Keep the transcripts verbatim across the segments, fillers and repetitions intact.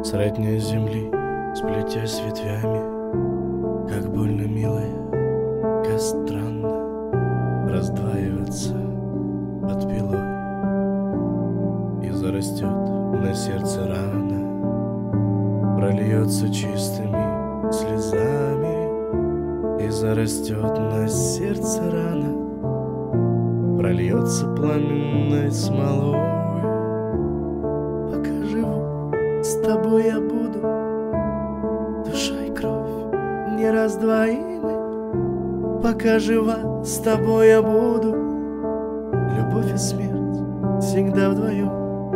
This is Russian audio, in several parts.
Средняя земли, сплетясь ветвями, как больно милая, как странно раздваиваться под пилой. И зарастет на сердце рана, прольется чистыми слезами. И зарастет на сердце рана, прольется пламенной смолой. Пока живу, с тобой я буду, душа и кровь нераздвоимы. Пока жива, с тобой я буду, любовь и смерть всегда вдвоем.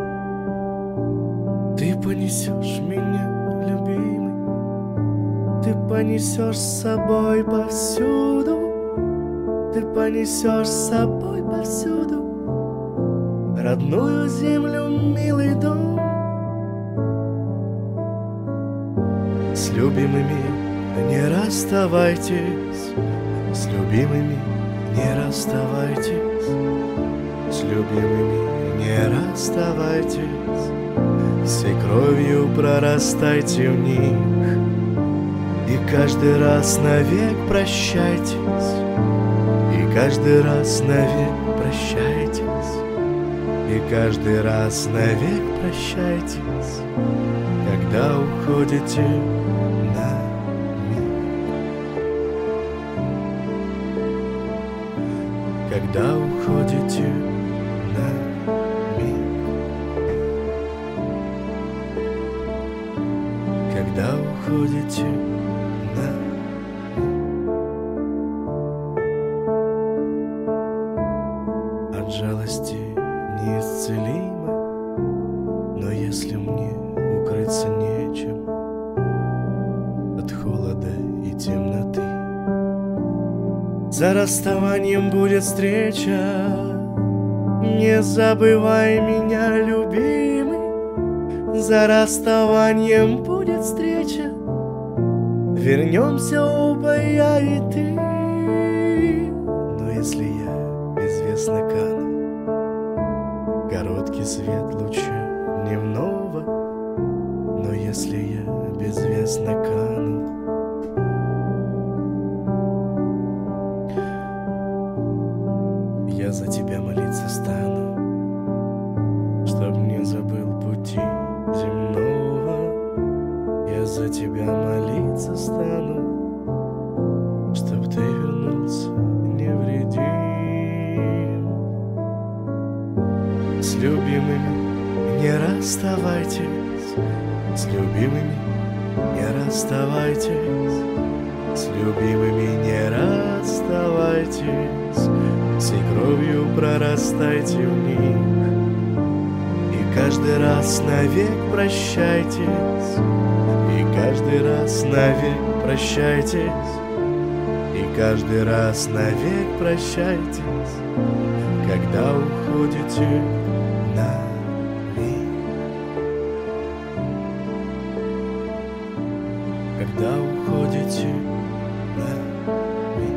Ты понесешь меня, любимый, ты понесешь с собой повсюду, ты понесешь с собой повсюду родную землю, милый дом. С любимыми не расставайтесь, с любимыми не расставайтесь, с любимыми не расставайтесь, всей кровью прорастайте в них. И каждый раз навек прощайтесь, и каждый раз навек прощайтесь, и каждый раз навек прощайтесь, когда уходите на миг, когда уходите на миг, когда уходите на миг. От жалости неисцелимо, но если мне укрыться нечем от холода и темноты, за расставанием будет встреча. Не забывай меня, любимый, за расставанием будет встреча. Вернемся оба, я и ты. Но если я безвестно кану, короткий свет луча дневного, но если я безвестно кану, я за тебя молиться стану, чтоб не забыл пути земного. Я за тебя молиться стану, чтоб ты вернулся невредим. С любимыми не расставайтесь, с любимыми не расставайтесь, с любимыми не расставайтесь, всей кровью прорастайте в них. И каждый раз навек прощайтесь, и каждый раз навек прощайтесь, и каждый раз навек прощайтесь, когда уходите на миг, когда уходите на миг,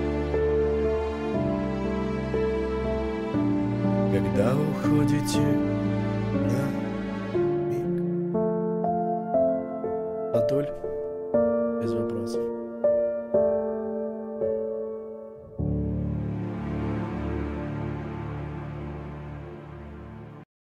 когда уходите на миг. Атуль, без вопросов.